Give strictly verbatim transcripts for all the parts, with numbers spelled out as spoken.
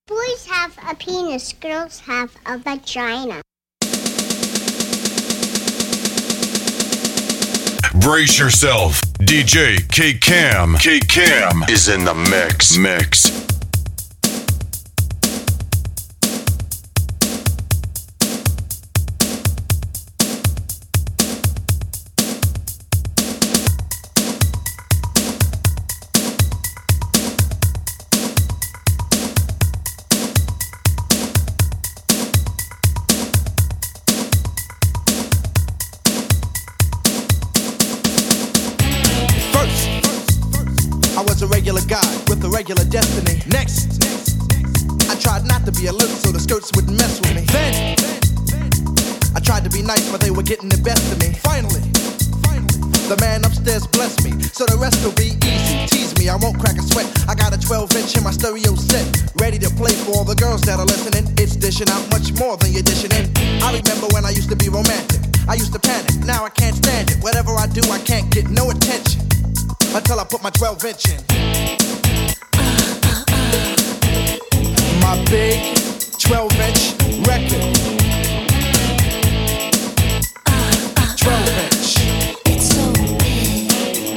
Boys have a penis, girls have a vagina. Brace yourself. D J K-Cam. K-Cam is in the mix. Mix. Regular destiny. Next, I tried not to be alert so the skirts wouldn't mess with me. Then, I tried to be nice but they were getting the best of me. Finally, the man upstairs blessed me, so the rest will be easy. Tease me, I won't crack a sweat. I got a twelve inch in my stereo set, ready to play for all the girls that are listening. It's dishing out much more than you're dishing in. I remember when I used to be romantic, I used to panic, now I can't stand it. Whatever I do, I can't get no attention until I put my twelve inch in. My big twelve inch record. twelve inch. It's so big.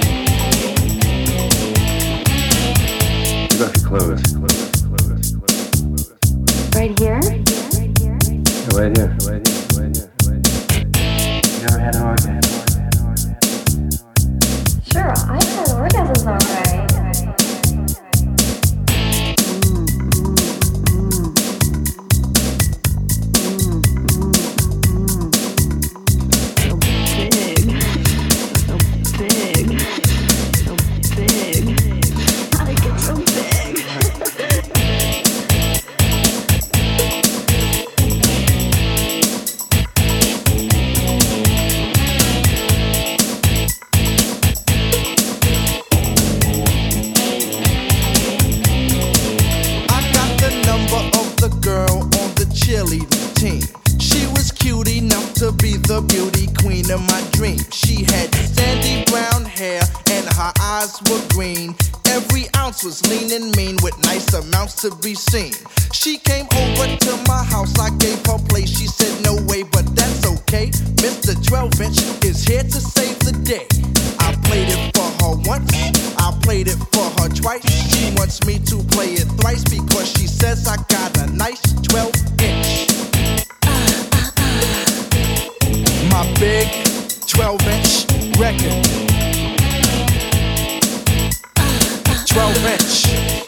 Take off your clothes. Clothes, clothes, clothes. Right here? Yeah, right here. Right here. Right here. Right here. You never had an orgasm? Sure, I've had orgasms alright. To be seen. She came over to my house, I gave her place. She said no way, but that's okay. Mister twelve inch is here to save the day. I played it for her once, I played it for her twice. She wants me to play it thrice because she says I got a nice twelve inch. My big twelve inch record. twelve inch.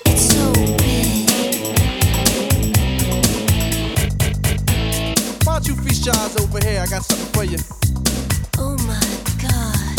You feast your eyes over here, I got something for you. Oh my God.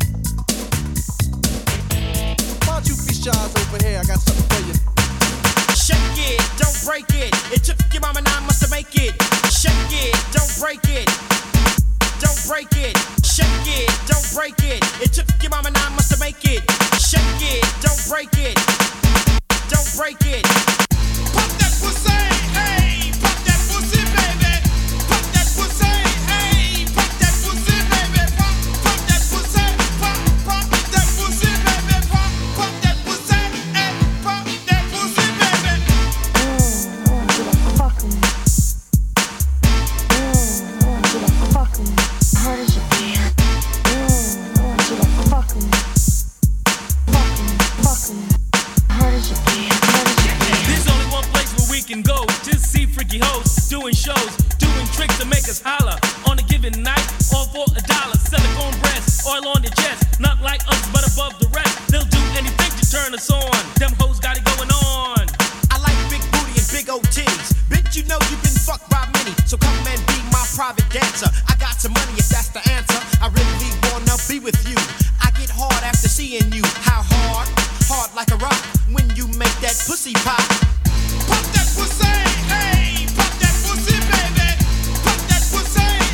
Why don't you feast your eyes over here, I got something for you. Shake it, don't break it. It took your mama nine months to make it. Shake it, don't break it. Don't break it. Shake it, don't break it. It took your mama nine months to make it. Shake it, don't break it. Don't break it. Pop that pussy, hey, pop that pussy, baby. Pop that pussy, hey, pop that pussy, baby. Pop, pop that pussy, pop, pop that pussy, baby. Pop, pop that pussy, hey, pop that pussy, baby. Mm, I want you to fuck me. Mm, I want you to fuck me. Hard as you can. Mm, I want you to fuck me. Fuck me, fuck me. Hard as you can, hard as you can. There's only one place where we can go to see freaky hoes doing shows, doing tricks to make us holler. On a given night, all for a dollar. Silicone breasts, oil on their chest, not like us but above the rest. They'll do anything to turn us on. Them hoes got it going on. I like big booty and big old titties. Bitch, you know you've been fucked by many, so come and be my private dancer. I got some money if that's the answer. I really wanna be with you. I get hard after seeing you. How hard? Hard like a rock when you make that pussy pop. Pop that pussy, hey, pop that pussy, baby. Pop that pussy,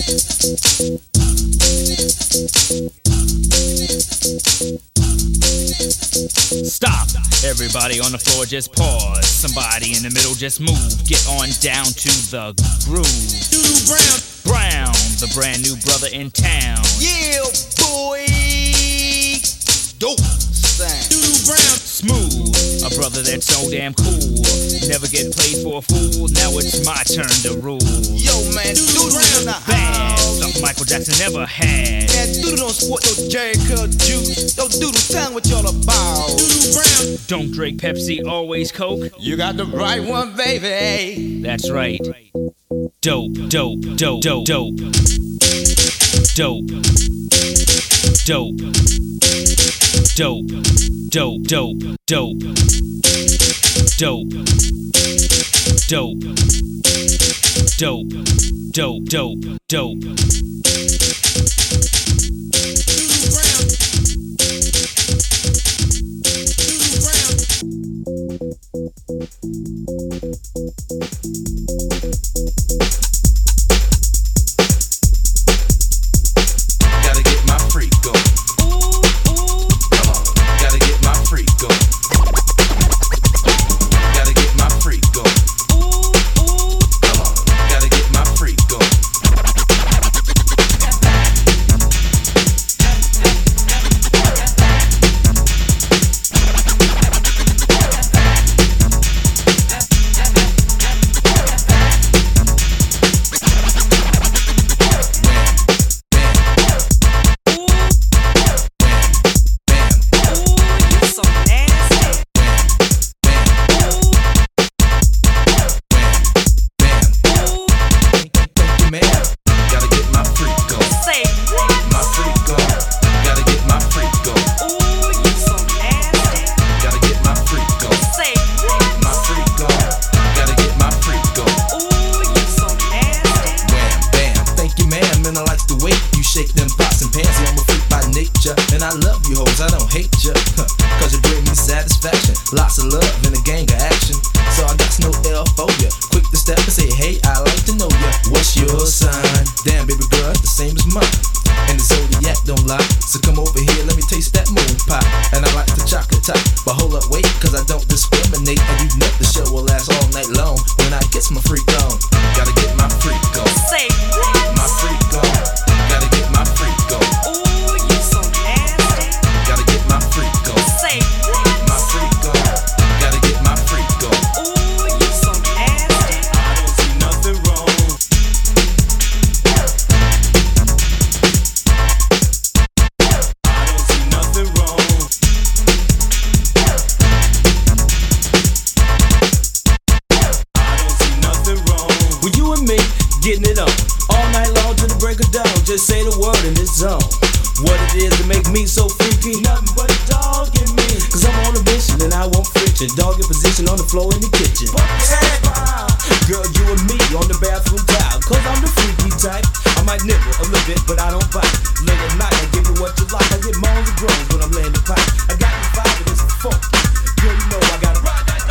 Stop! Everybody on the floor just pause. Somebody in the middle just move. Get on down to the groove. Doodoo Brown. Brown, the brand new brother in town. Yeah, boy. Dope sound. Doodoo Brown. Smooth, a brother that's so damn cool. Never get played for a fool. Now it's my turn to rule. Yo, man, Doodoo Brown. Bad, something Michael Jackson never had. Man, Doodoo don't sport no Jerry Curl juice. Yo, Doodoo, tell me what y'all about. Doodoo Brown. Don't drink Pepsi, always Coke. You got the right one, baby. That's right. Dope, dope, dope, dope, dope. Dope. Dope. Dope. Dope, dope, dope. Dope. Dope. Dope. Dope, dope, dope. Gotta get my freak on. Come on, gotta get my freak on. Gotta get my freak on. Come on, gotta get my freak on. Lots of love and a gang of action. So I got no L for ya. Quick to step and say, hey, I like to know ya. What's your sign? Damn, baby girl, the same as mine. And the zodiac don't lie. So come over here, let me taste that moon pie. And I like the chocolate top. But hold up, wait, cause I don't discriminate. And you know the show will last all night long when I get my freak on. Gotta get my freak on. Say what? My freak on. Gotta get my freak on. Ooh, you so nasty. Gotta get my freak on. Say what? My freak on. Gotta get my freak on. Ooh, you so nasty. I don't see nothing wrong. I don't see nothing wrong. I don't see nothing wrong. Well, you and me getting it on all night long till the break of dawn. Just say the word in this zone. What it is to make me so freaky? Nothing but a dog in me. Cause I'm on a mission and I want friction. Dog in position on the floor in the kitchen. Girl, you and me on the bathroom tile. Cause I'm the freaky type. I might nibble a little bit, but I don't bite. Late at night, I give you what you like. I get moans and groans when I'm laying the pipe. I got the vibe and it's funk. Girl, you know I gotta ride that.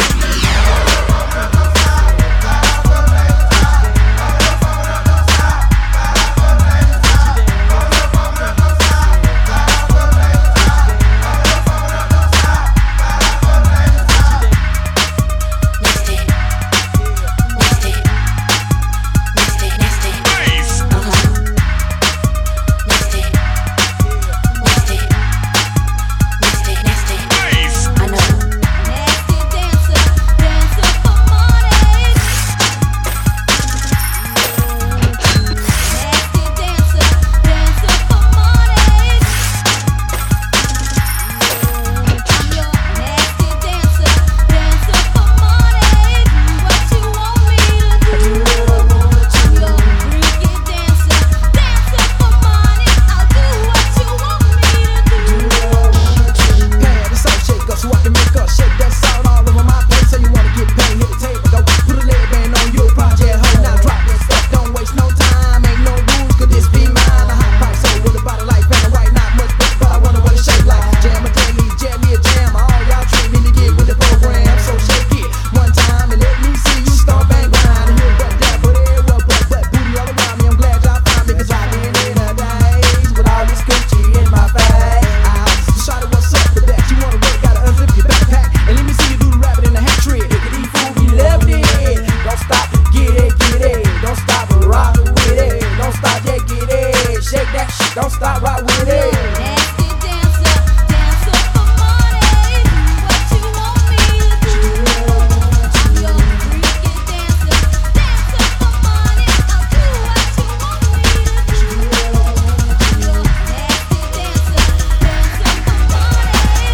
I know Don't stop, rock with it. Nasty dancer, dancer for money. Do what you want me to do. I'm your freaky dancer, dancer for money. I'll do what you want me to do. I'm your nasty dancer, dancer for money.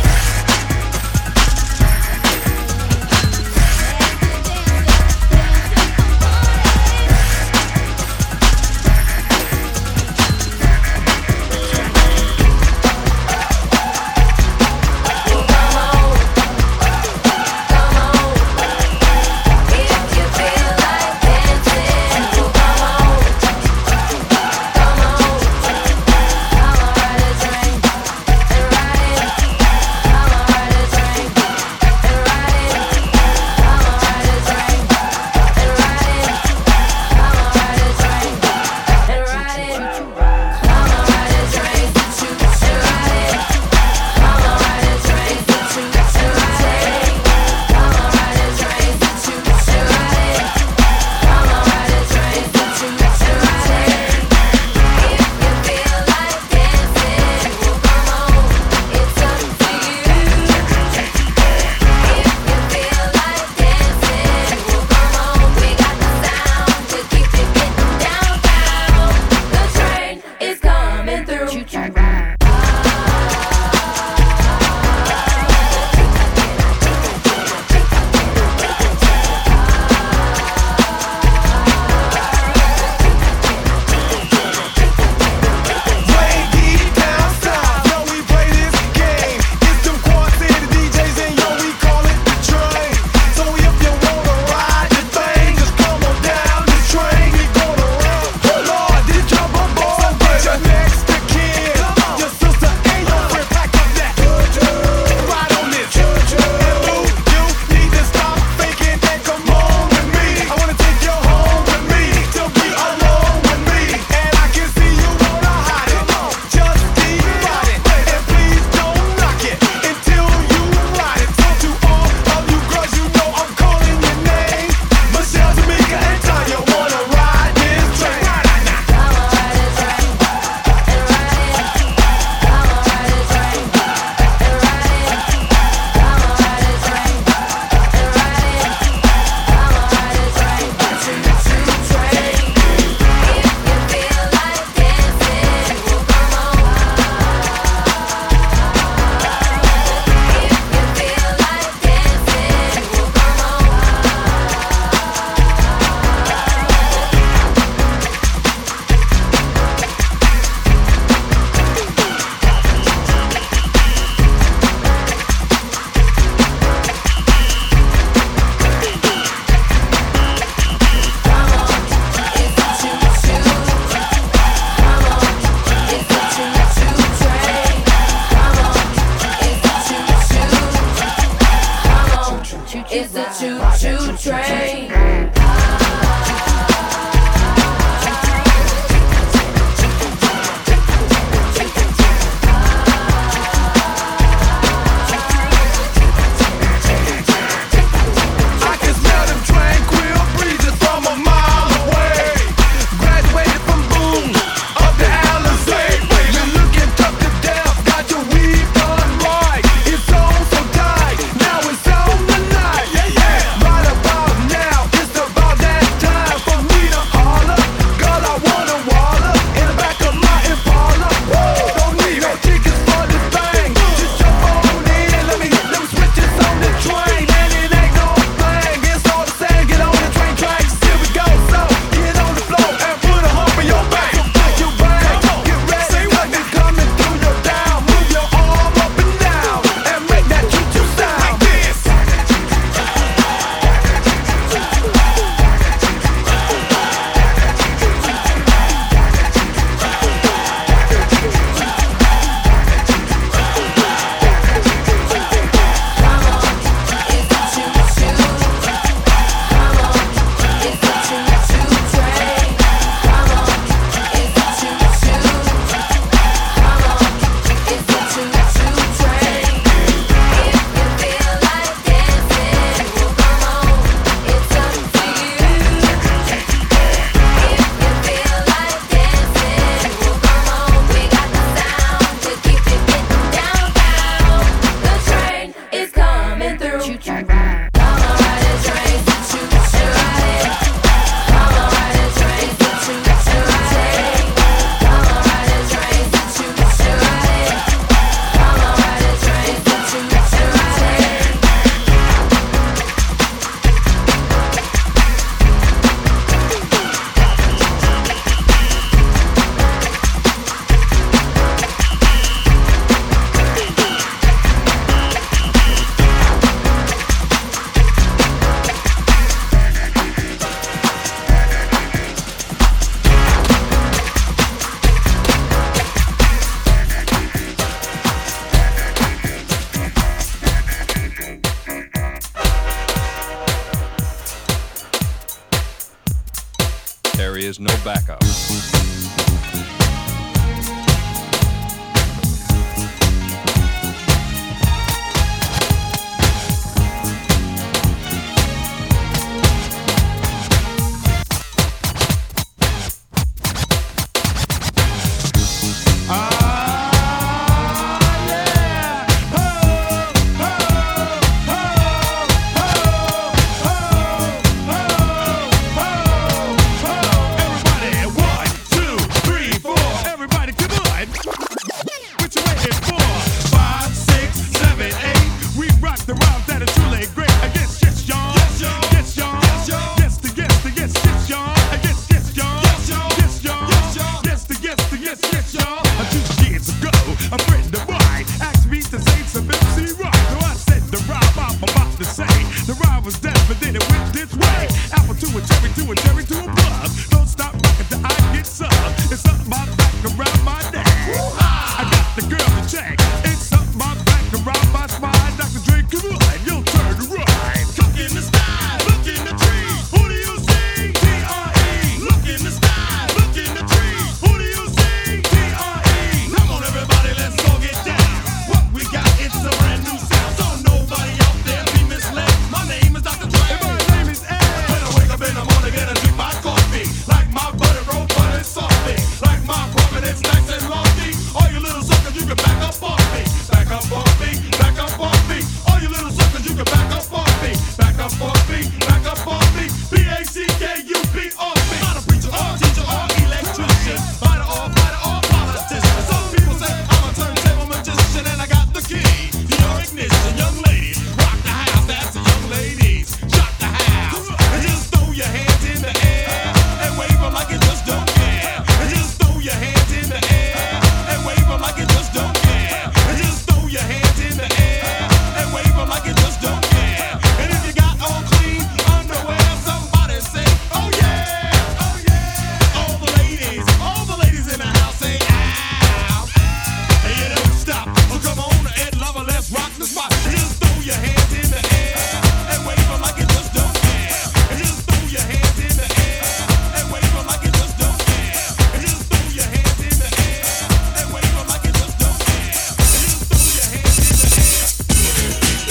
my back around my neck. I got the girl to check. It's up my back around my spine. Doctor Dre, come on, you'll turn to right. Look in the sky, look in the trees. Who do you see? T R E. Look in the sky, look in the trees. Who do you see? T R E. Come on, everybody, let's go get down. What we got, it's a brand new sound. So nobody out there be misled. My name is Doctor Dre. And my name is Ed. When I wake up in the morning, get a drink my coffee. Like my butter roll, butter softly. Like my apartment, it's nice and lofty. All you little suckers, you can back up off me. Back up off me, back up off me. All you little suckers, you can back up off me. Back up off me, back up off me. B A C K U P off me. Not a preacher or teacher or electrician. Fighter or fighter or politician. Some people say I'm a turntable magician and I got the key to your ignition. Young ladies, rock the house. That's the young ladies. Shock the house. And just throw your hands in the air and wave them like you just don't care. And just throw your hands in the air and wave them like you just don't care. And just throw your hands in the air and wave them like you just don't care. And if you got on clean underwear, somebody say, oh yeah, oh yeah. All the ladies, all the ladies in the house say, ow. And you don't stop. So come on, Ed Lover, let's rock the spot. And just throw your hands in the air and wave them like you just don't care. And just throw your hands in the air and wave them like you just don't care. And just throw your hands in the air and wave them like you just don't care. And just throw your hands in the air.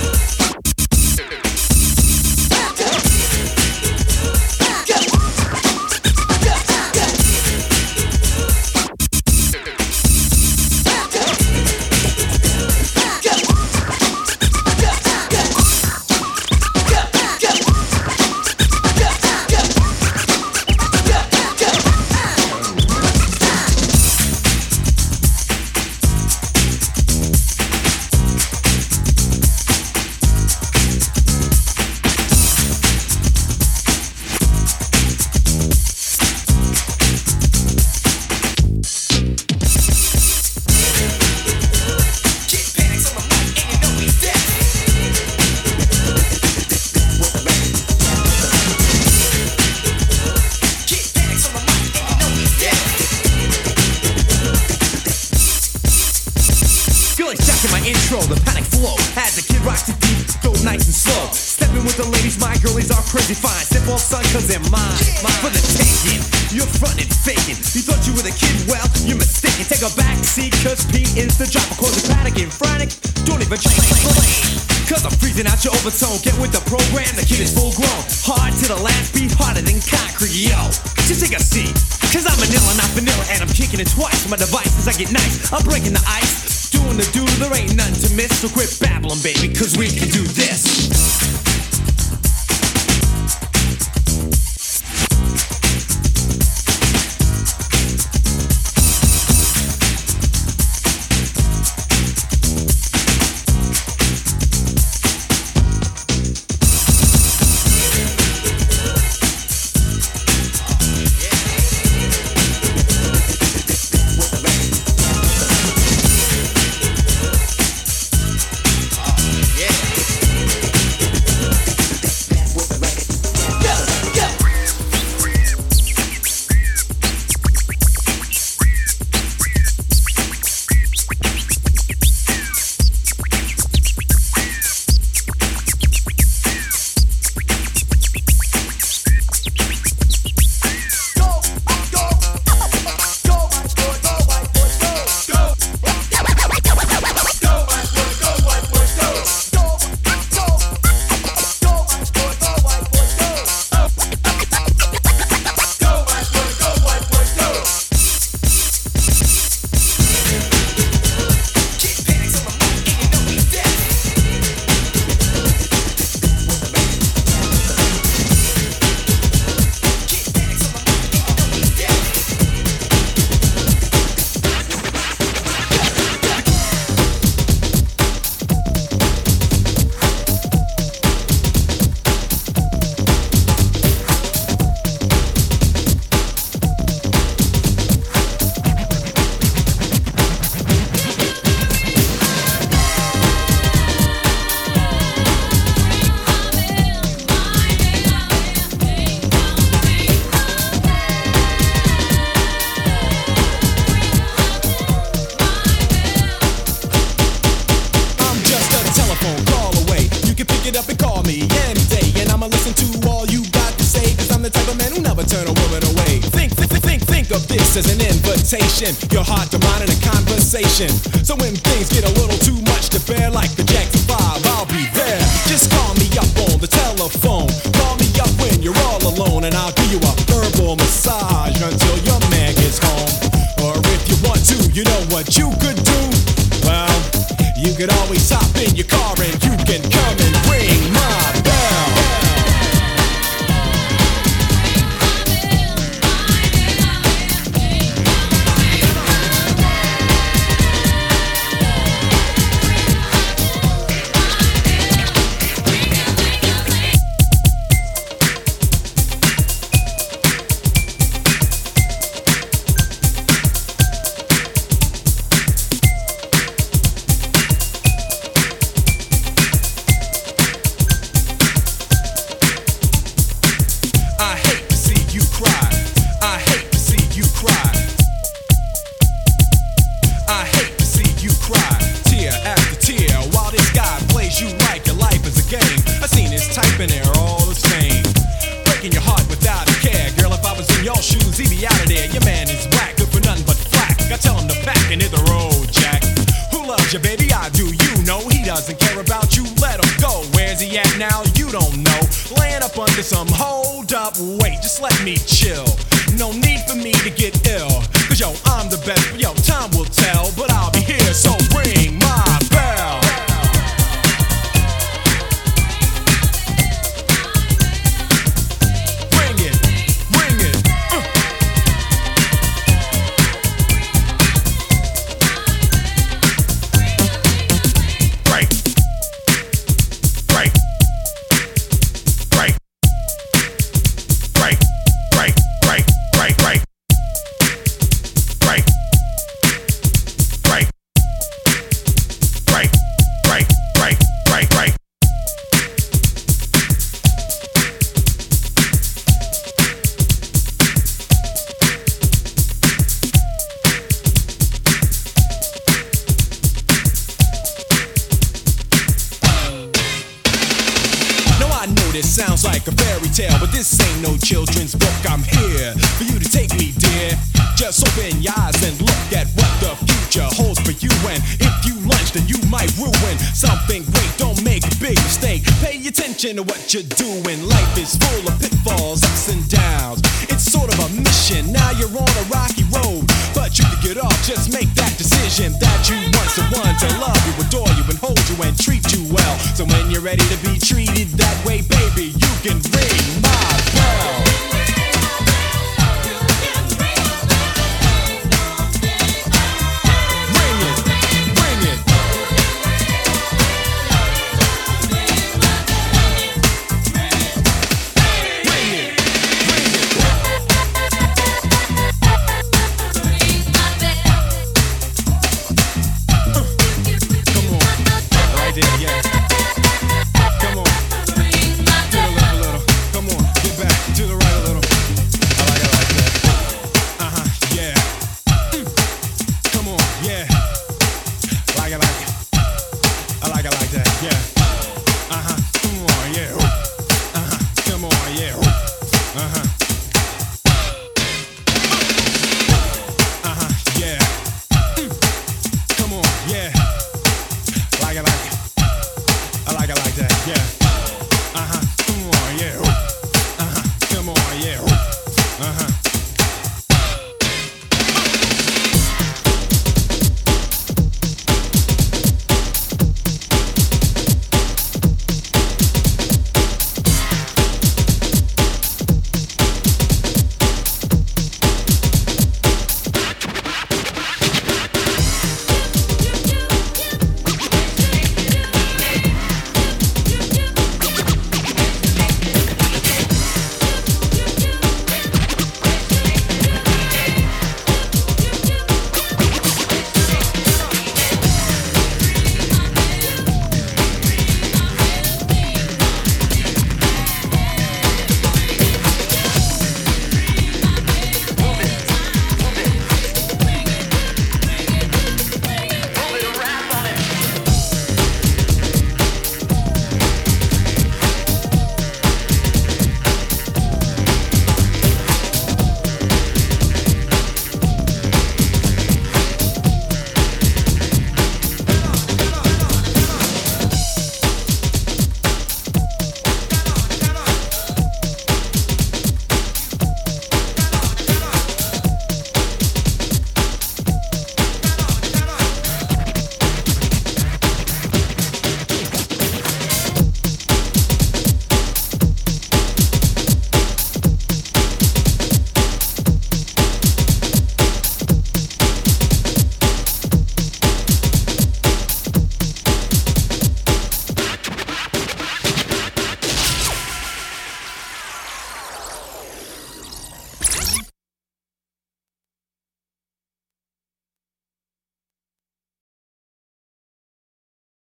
Feel like Jack in my intro, the panic flow. As the kid rocks the deep, go nice and slow. Stepping with the ladies, my girlies are crazy fine. Sip off son, cause they're mine. Mine for the taking. You're frontin' faking. You thought you were the kid, well, you're mistaken. Take a back seat, cause P is the dropper. Cause the panicking, frantic. Don't even try to explain. Cause I'm freezing out your overtone. Get with the program, the kid is full grown. Hard to the last beat, harder than concrete, yo. Just take a seat. Cause I'm vanilla, not vanilla, and I'm kicking it twice. My devices, I get nice. I'm breaking the ice. Doing the do, there ain't nothing to miss. So quit babbling, baby, cause we can do this. this as an invitation. Your heart to mine in a conversation. So when things get a little too much to bear, like the Jackson five, I'll be there. Just call me up on the telephone. Call me up when you're all alone, and I'll give you a herbal massage until your man gets home. Or if you want to, you know what you could do? Well, you could always hop in your car and you can come and ring my bell. Some hold up, wait, just let me chill. No need for me to get ill. Cause yo, I'm the best, yo, time will tell. But I'll be here, so ring my bell. Ring it, ring it. Uh. Break. Break. Break. Break, break, break, break, break. Break. Break. Break, break, break, break, break. Now I know this sounds like a fairy tale, but this ain't no children's book. I'm here for you to take me, dear. Just open your eyes and look at what the future holds for you. And if you lunch, then you might ruin something great. Don't make a big mistake. Pay attention to what you're doing. Life is full of pitfalls, ups and downs. It's sort of a mission. Now you're on a rocky road, but you can get off. Just make that decision that you want someone to love you, adore you, and hold you and treat you well. So when you're ready to be treated that way, baby,